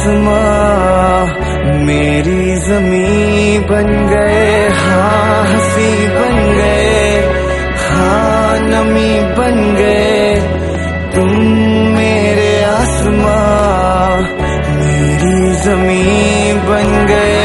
आसमां मेरी ज़मीं बन गए, हाँ हंसी बन गए, हाँ नमी बन गए। तुम मेरे आसमां मेरी ज़मीं बन गए।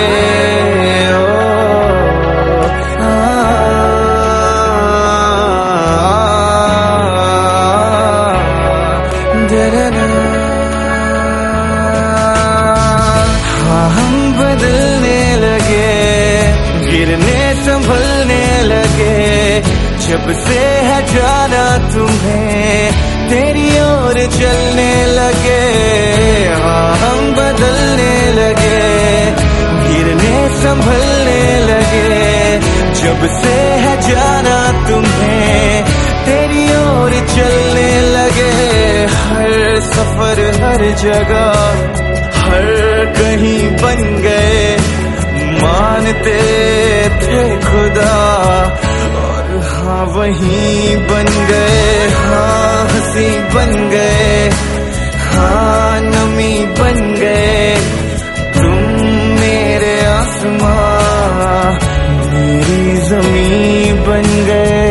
हम बदलने लगे, गिरने संभलने लगे, जब से है जाना तुम्हें तेरी ओर चलने लगे। हाँ हम बदलने लगे, गिरने संभलने लगे, जब से है जाना तुम्हें तेरी ओर चलने लगे। हर सफर हर जगह हर कहीं बन गए, मानते थे खुदा और हाँ वहीं बन गए। हाँ हंसी बन गए, हाँ नमी बन गए। तुम मेरे आसमां मेरी ज़मीं बन गए।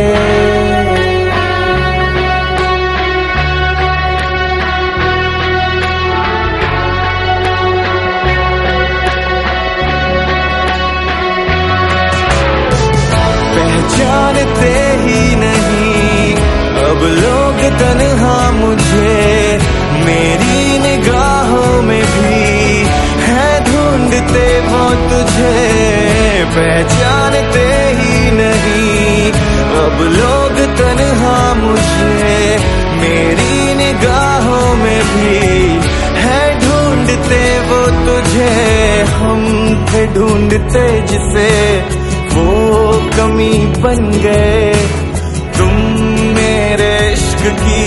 जानते ही नहीं अब लोग तन्हा मुझे, मेरी निगाहों में भी है ढूंढते वो तुझे। पहचानते ही नहीं अब लोग तन्हा मुझे, मेरी निगाहों में भी है ढूंढते वो तुझे। हम थे ढूंढते जिसे वो कमी बन गए, तुम मेरे इश्क की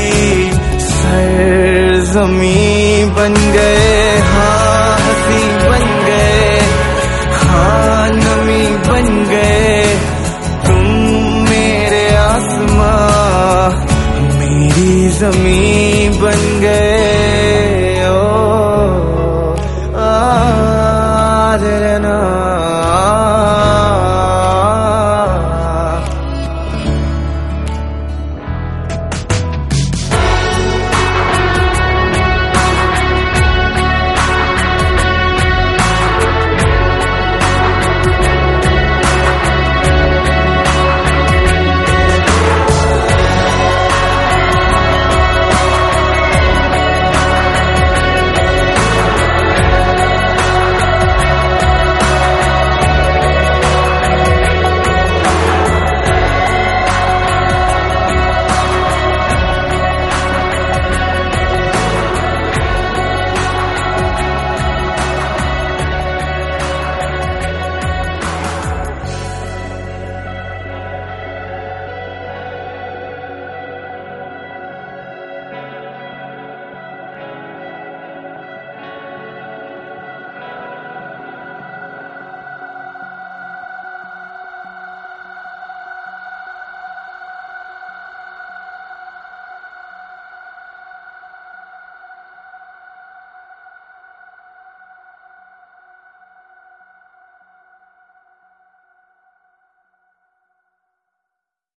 सरज़मीं बन गए। हाँ हंसी बन गए, हाँ नमी बन गए। तुम मेरे आसमां मेरी ज़मीं बन गए। ओ